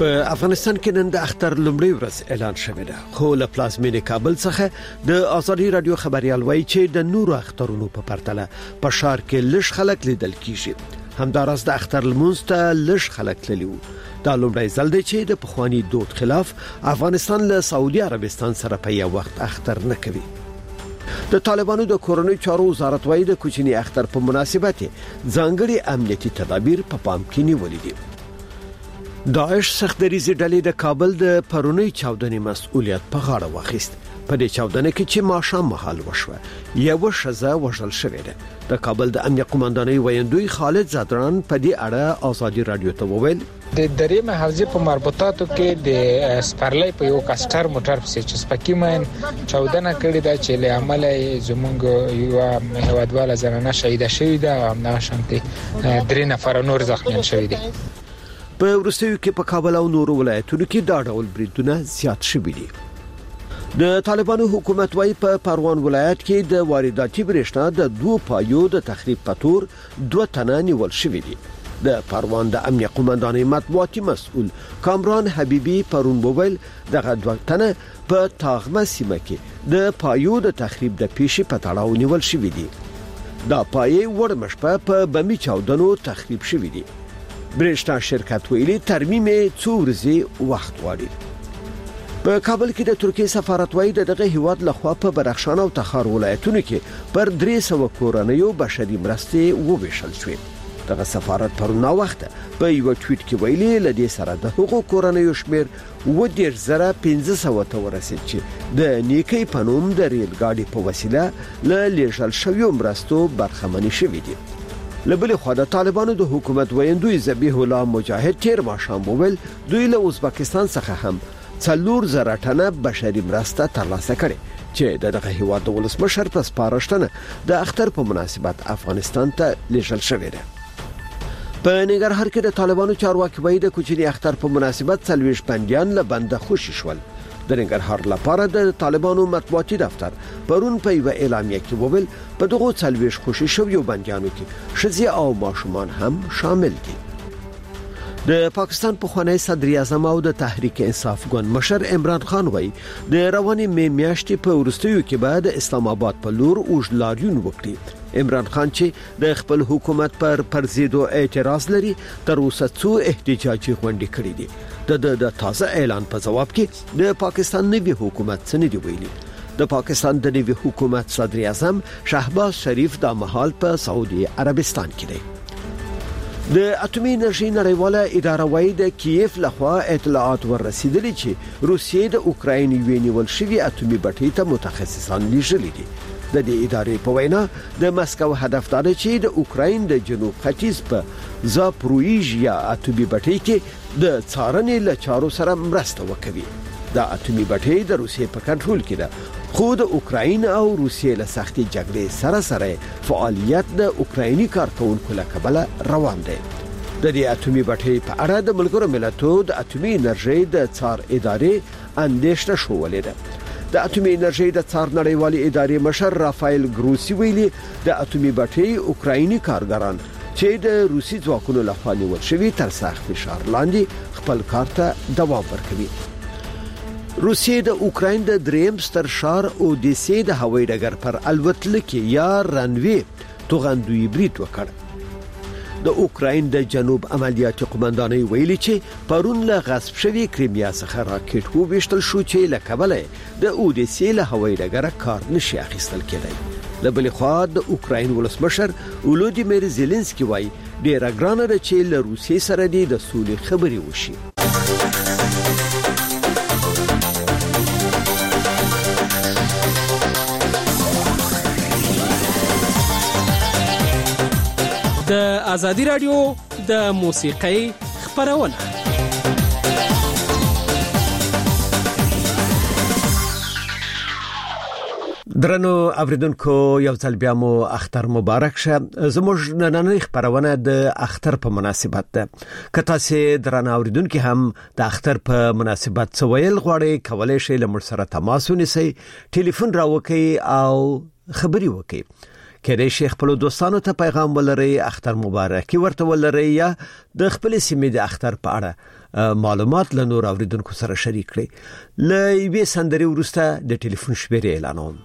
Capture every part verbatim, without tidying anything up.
په افغانستان کې نن د اختر لومړی ورځ اعلان شوی دی، خو له پلازمینې کابل څخه د ازادي رادیو خبريال وایي چې د نورو اخترونو په پرتله په ښار کې لږ خلک لیدل کیږي. همداراز د اختر لمونځ ته لږ خلک تللي وو. دا لومړی ځل دی چې د پخواني دود خلاف افغانستان له سعودي عربستان سره په یو وخت اختر نه کوي. د طالبانو د کورونی چارو وزارت وایي د کوچني اختر په مناسبت ځانګړي امنیتي تدابیر په پام کې نیولې دي. داعش سختدریزي ډلې د کابل د پرونی چاودنې مسؤلیت په غاړه واخیست. په دې چاودنه کې چې ماښام مهال وشوه یو شزه وژل شوې ده. د کابل د امنیت قوماندانۍ ویاندوی خالد زادران په دې اړه ازادي رادیو ته وویل د درې محافظې په مربوطاتو کې د سپرلۍ په یو کاستر موټر په چې سپکی مین چاودنه کړې ده چې له عمله زمونږ یو هوادواله زنانه شهید شوې ده او همدا شانتي درې نفر نور زخمیان شوي دي. په ورستیو کې په کابل او نورو ولایتونو کې دا ډول بریدونه زیات شوي دي. د طالبانو حکومت وايي په پروان ولایت کې د وارداتي برېښنا د دوه پایو د تخریب په تور دوه تنه نیول شوي دي. د پروان د امنیت قوماندانۍ مطبوعاتي مسؤل کامران حبیبي پرون وویل دغه دوه تنه په تاغمه سیمه کې د پایو د تخریب د پیښې په تړاو نیول شوي دي. دا پایې ورمشپه په بمی چاودنو تخریب شوي دي. برېښنا شرکت ویلي ترمیم څو ورځې وخت غواړي. په کابل کې د ترکیه سفارت وایي دغه هیواد لخوا په بدخشان او تخار ولایتونو کې پر درې سوه کورنیو بشري مرستې وویشل شوې. دغه سفارت پرونه وخت په یو ټویټ کې ویلي لدې سره د حقوق کورنیو شمیر و ډیر زره پنځه سوه ته ورسید چې د نیکی پنوم د ریل ګاډي په وسیله له لیږل شویو مرستو برخمنې شوې دي. لبل خو د طالبانو د حکومت ویندوی ذبیح الله مجاهد تیر ماښام وویل دوی له ازبکستان څخه هم څلور زره ټنه بشري مرسته ترلاسه کړي چې دغه هیواد د ولسمشر په سپارښتنه د اختر په مناسبت افغانستان ته لیږل شوی دی. په ننګرهار کې د طالبانو چارواکي وایي د کوچني اختر په مناسبت څلوېښت بندیان له بنده خوشي شول. د ننګرهار لپاره د طالبانو مطبوعاتي دفتر پرون په یو اعلامیه کې وویل په دغه څلوېښت خوشي شویو بندیانو کې ښځې او ماشومان هم شامل دي. د پاکستان پخوانی صدر اعظم او د تحریک انصاف ګوند مشر عمران خان وایي د رواني می میاشتې په ورستیو کې بعد اسلام آباد په لور اوجلاریون وکړي. عمران خان چې د خپل حکومت پر پرزیدو اعتراض لري تر اوسه څو احتجاجي غونډې کړې دي. د د تازه اعلان په جواب کې د پاکستان نوي حکومت څه نه دی ویلي. د پاکستان د نوي حکومت صدر اعظم شهباز شریف د مهال په سعودي عربستان کې دی. د اټومي انرژي نړیواله اداره وايي د کیف لخوا اطلاعات ورسېدلي چې روسیې د اوکراین یوې نیول شوی اټومي بټۍ ته متخصصان لیږلي دي. د دې ادارې په وینا د مسکو هدف دا دی چې د اوکراین د جنوب ختیځ په زاپرویژیا اټومي بټۍ کې د څارنې له چارو سره مرسته وکړي. دا اټومي بټۍ د روسیې په کنټرول کې ده، خو د اوکراین او روسیې له سختې جګړې سره سره فعالیت د اوکرایني کارکونکو له کبله روان دی. د دې اټومي بټۍ په اړه د ملګرو ملتونو د اټومي انرژي د څار ادارې اندېښنه شولې ده. د اټومي انرژي د څار نړیوالې ادارې مشر رافایل ګروسی ویلي د اټومي بټۍ اوکرایني کارګران چې د روسي ځواکونو لخوا نیول شوي تر سخت فشار لاندې خپل کار ته دوام ورکوي. روسیې د اوکراین د دریم ستر ښار اودیسې د هوایي ډګر پر الوتلکې یا رنوي توغندوی برید وکړ. د اوکراین د جنوب عملیاتي قومندانۍ ویلي چې پرون له غصب شوی کریمیا څخه راکټ وویشتل شو چې له کبله د اودیسې له هوایي ډګر کار نشي اخیستل کېدی. له بلې خوا د اوکراین ولسمشر ولودیمیر زيلنسکي وایي ډېره ګرانه ده چې له روسیې سره د سولې خبرې وشي. د ازادي رادیو د موسیقۍ خبرونه درنو اوریدونکو یو ځل بیا مو اختر مبارک شه. زموږ نننۍ خبرونه د اختر په مناسبت ده. که تاسو درنو اوریدونکو هم د اختر په مناسبت څه ویل غواړئ کولای شئ له موږ سره تماس ونیسئ، ټلیفون راوکئ او خبري وکئ. کله شیخ خپل دوستانو ته پیغام ولري اختر مبارکي ورته ولري یا د خپل سیمې د اختر په اړه معلومات له نور اوریدونکو سره شریک کړئ. له یوې سندري وروسته د ټلیفون شمیرې اعلانوم.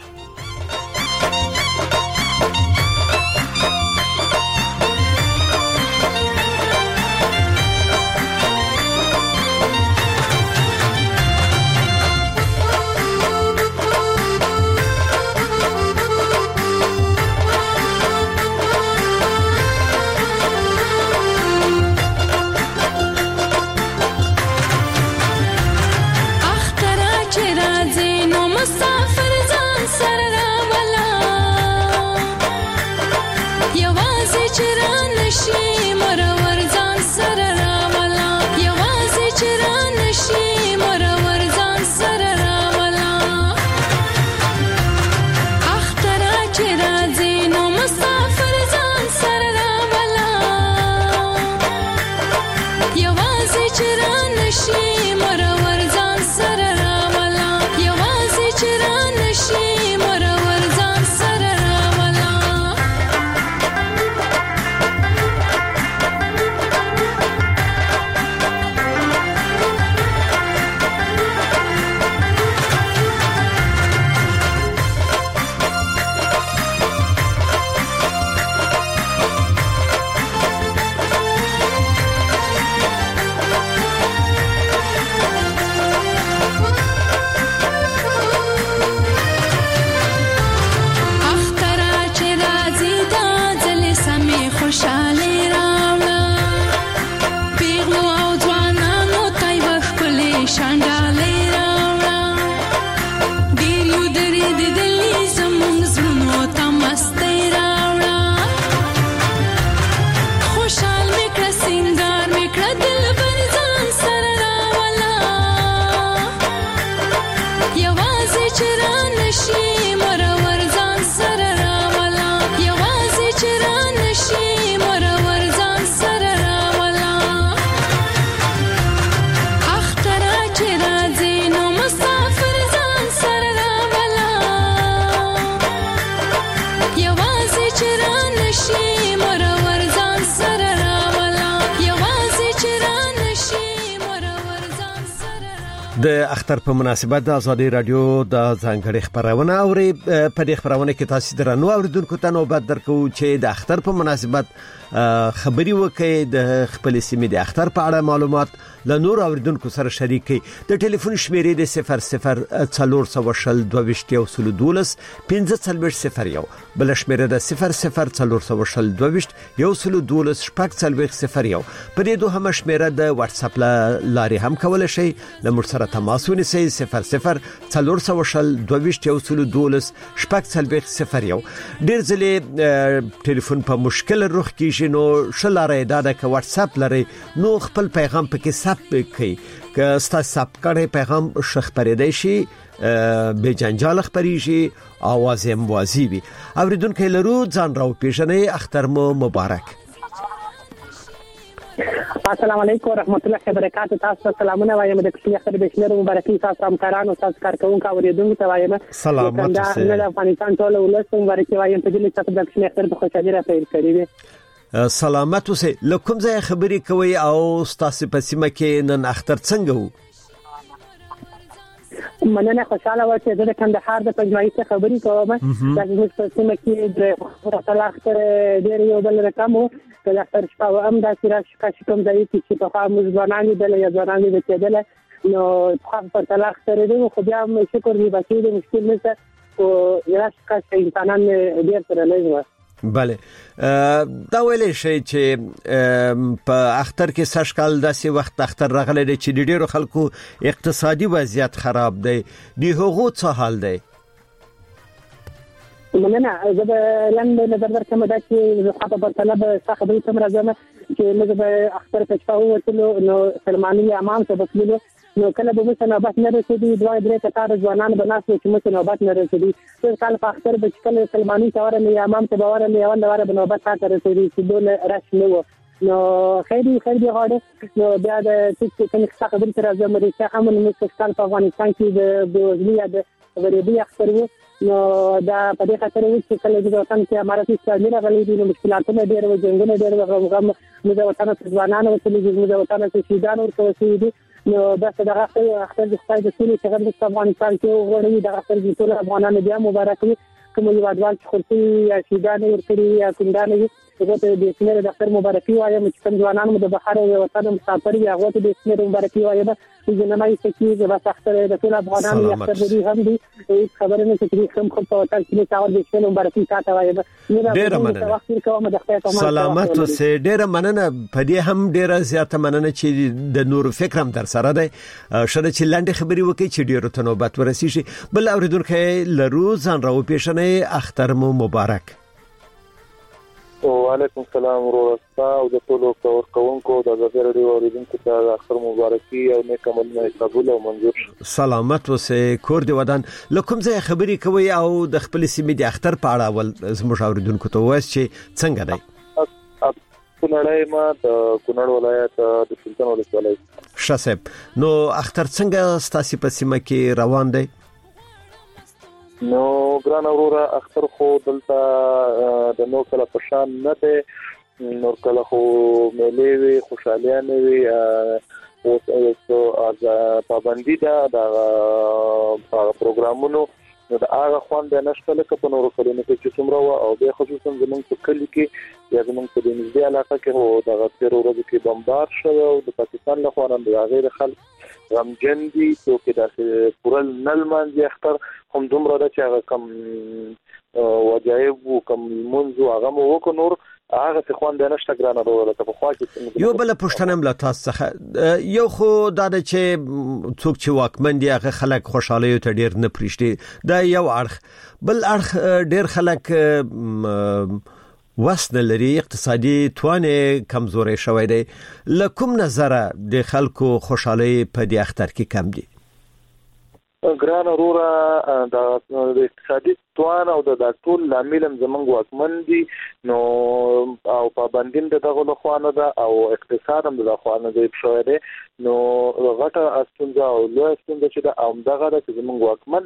د اختر په مناسبت د ازادي رادیو د ځانګړي خبرونه اوري. په دې خبرونه کې تاسو درنو اوریدونکو ته نوبت درکو چې د اختر په مناسبت خبري وکړي د خپل سیمې د اختر په اړه معلومات له نور اوریدونکو سره شریک کړي. د ټلیفون شمیرې د صفر صفر څلور سو شل دوه یو سل دولس پنځه څلور صفر یو بل شمیره د صفر صفر څلور سو شل دوه یو سل دولس شپږ څلور صفر یو. په دې دوه هم شمیره د واتس اپ لارې هم کول شي له مر سره تماس ونیسئ. صفر صفر څلور سو شل دوه یو سل دولس شپږ څلور صفر یو. ډیر ځلې ټلیفون په مشکل رخ کې نو شلاره دا د واتس اپ لري نو خپل پیغام پکې ثبت کړئ که ستاسو ثبت کړي پیغام شخ پرېدای شي به جنجال خبري شي आवाज هم واضح وي. اوریدونکو لرو ځان راو پیژنې اختر مو مبارک. السلام علیکم ورحمت الله وبرکاته. تاسو سلامونه وایم د کلی اختر بشمیر مبارکي تاسو همکارانو تاسو کارکونکو اوریدونکو ته وایم سلامات اوسئ. د افغانستان ټول ولس مبارکي وایم په دې چې تاسو د کلی اختر په خوشالۍ را پیل کړی وي. سلامات اوسئ. لکم ځای خبري کوي او تاسو په سیمه کې نن اختر څنګه وو؟ مننه خوشاله و چې د کندهار د پنځمایي څخه خبري کوم. د موږ په سیمه کې د اختر ډېر یو بل رقم وو د اختر شپه هم د سراج کا کوم ځای چې په خاموش ځوانان دي یا ځوانان دي چې دل نو په خپل طلاق سره دی خو بیا هم شکر دی بچی د مشکل نه او یراش کا انسانان ډېر سره لږ بله دا ویلې شي چې په اختر کې سشکال داسې وخت اختر راغلی دی چې ډېرو خلکو اقتصادي وضعیت خراب دی. دی هغو څه حال دی؟ مننه زه به لاندې نظر ورکوم دا چې زه په پرتله به څه خبرې کوم راځم چې موږ به اختر په شپه ووتلو نو سلماني امام ته بتلو نو کله به موږ نوبت نه رسېدي دوه درې کتار ځوانان به ناس چې موږ نوبت نه رسېدي ټول کال په اختر به کله سلماني ته ورنه امام ته ورنه یو نواره به نوبت ته رسېدي چې دونه رش نه و نو خیلی خیلی غواړم نو بیا د چې کوم څه خبرې راځم چې هم موږ په افغانستان کې د بوزنی د غریبي اختر وو نو دا په دې خاطر چې کله د وطن کې اماراتي اسلامي راغلي دي نو مشکلاتونه ډېر و جنگونه ډېر و غم موږ د وطن ځوانانو وسلې موږ د وطن شهیدانو ورته دي نو دا څنګه اختر د خپل د سولې څنګه د افغانستان کې وګړي د اختر د ټول افغانانو بیا مبارک وي کوم یو ادوار چې خپل یا شهیدان ورکړي یا کوندانه هغه ته د اسلام د اختر مبارکي وایم چې کوم ځوانان د بهر وطن مسافر دي هغه ته د اسلام مبارکي وایم چې نه یې چې د اختر د ټول افغانانو اختر دی هم دي خبره نه چې کوم خپل وطن کې تاور د اسلام مبارکي تاسو وایم ډېر مننه سلامت اوسه ډېر مننه په دې هم ډېر زیاته مننه چې د نور فکرم در سره ده شنه چې لاندې خبري وکي چې ډېر ته نوبت ورسیږي بل اوریدونکو لرو ځان راو پیښنه اختر مو مبارک وعلیکم السلام ورحمه او د ټولو کورکونکو د زړه اوریدونکو ته اختر مبارکي او نیک عملونه قبول او منظور سلامت اوسه کور دی ودان لکم ځای خبري کوي او د خپل سیمې د اختر په اړه ول زموږ اوریدونکو ته واس چې څنګه دی کونړای ما د کونړ ولایت د سلطان ولسوالۍ شاسب نو اختر څنګه ستاسو په سیمه کې روان دی نو ګران اورورا اختر خو دلته د نو کله پشان نه ده نو کله خو ملي خوشالیانه وي او از پابندی ده د پروګرامونو نو دا هغه خوان د نشته لکه په نورو کلونو کې چې څومره او به خصوصا زمونږ په کلی کې یا زمونږ په نږدې علاقه کې هو د غیر ورځ کې بمبار شو او د پاکستان له خوا د غیر خلک غم جندي تو کې د پورل نل مانځي اختر هم دومره د چې هغه کم وجایب کم منځو هغه مو وک نور هغه څه خوان د نشته ګرانه وروره ته په خوا کې یو بل پښتنه مل تاسو څخه یو خو دا چې څوک چې واکمن دی هغه خلک خوشاله یو ته ډیر نه پریشتي دا یو اړخ بل اړخ ډیر خلک وسن لري اقتصادي توانه کمزوري شوی دی لکم نظر د خلکو خوشاله په دې اختر کې کم دي ګران اورورا د اقتصادي توان او د ټول لامل زمنګ واکمن دي نو او پابندین دغه له خوانه ده او اقتصاد هم دغه خوانه دی شوی دی نو غټه استونزه او لوی استونزه چې د اومدغه د زمنګ واکمن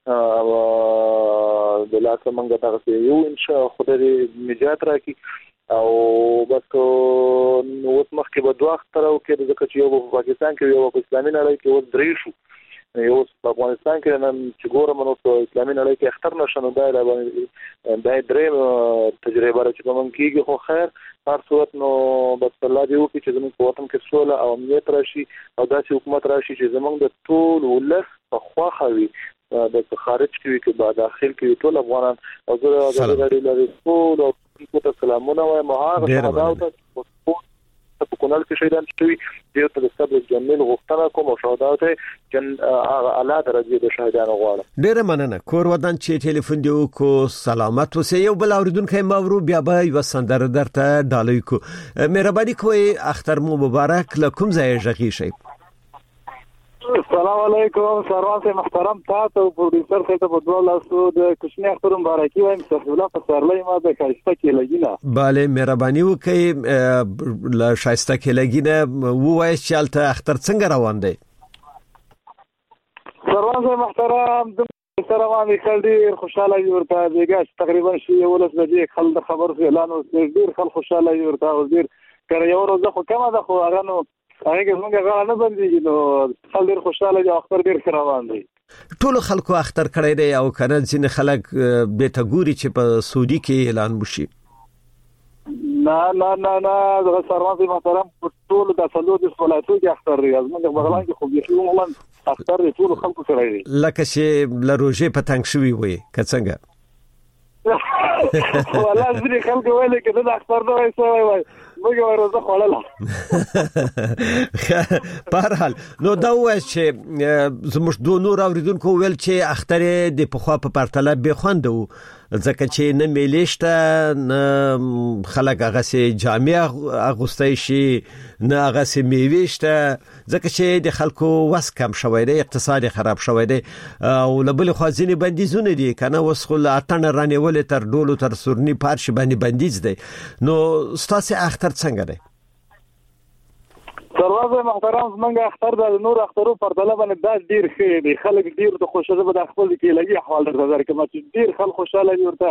د لاسه منګه دغه یو انشاء خدای نجات راکړي او بس کو نو اوس مخکې به دوه اختر او کې د چې یو په پاکستان کې یو په اسلامي نړۍ کې و درې شو یو په افغانستان کې نن چې ګورم نو په اسلامي نړۍ کې اختر نشنو دا د درې تجربه را چې کوم کېږي خو خیر هر صورت نو بس الله دې وکړي چې زموږ په وطن کې سوله او امنیت راشي او داسې حکومت راشي چې زموږ د ټول ولس په خوا خوي د خارج کې کې با داخل کې ټول افغانان او زه د غړي لري ټول او ټول سلامونه وایم هغه شهادت په کونړ کې شهیدان شوي دیو ته د صبر جمیل غوښتنه کوم او شهادت جن اعلی درجه د شهیدانو غواړم ډیره مننه کور ودان چې ټلیفون دی کو سلامت اوسه یو بل اوریدونکو مورو بیا به یو سندره درته ډالۍ کو مهرباني کوئ اختر مو مبارک لکم ځای ژغی شي السلام علیکم سروان سے محترم تاسو پروډوسر ته په دوه لاسو د کوچنی اختر مبارکي وایم صلی الله په سرلې ما د خاصه کې لګینا bale مهرباني وکړئ لا شایسته کې لګینا وایي چې الته اختر څنګه روان دی سروان سے محترم د سره باندې خلک خوشاله ورته دیګه تقریبا شي ولس د دې خلک خبر اعلان او ډیر خلک خوشاله ورته او ډیر کړه یو ورځ خو کومه ده خو هغه نو هغه څنګه غاړه نه بنديږي نو خلک ډیر خوشاله دي اختر ډیر روان دي ټول خلکو اختر کړی دی او کنه ځین خلک به ته ګوري چې په سعودي کې اعلان وشي نه نه نه نه د سروان محترم ټول د فلود ولایتو کې اختر دی موږ بغلان کې خو به عموما اختر ټول خلکو سره دی لکه چې لروجه په تنګ شوی وي که څنګه والله ځینې خلک ویل کې دا اختر نه وای سوي وای موږ ورته خړل په هر حال نو دا وایي چې زموږ دوه نور اوریدونکو ویل چې اختر د پخوا په پرتله به خوند وو ځکه چې نه میلیشته نه خلک هغه سي جامع اغوستای شي نه هغه سي میويشته ځکه چې د خلکو وس کم شوی دی اقتصاد خراب شوی دی او لبل خوازینی بندیزونه دي کنه وسخل اتن رانیول تر ډولو تر سورنی پارش باندې بندیز دی نو ستاسو اختر څنګه دی سرور محترم څنګه اختر د نور اخترو پر طلب باندې دا ډیر ښه دی خلک ډیر د خوشاله به د خپل کې لګي حوالې درته درکمه چې ډیر خلک خوشاله دي ورته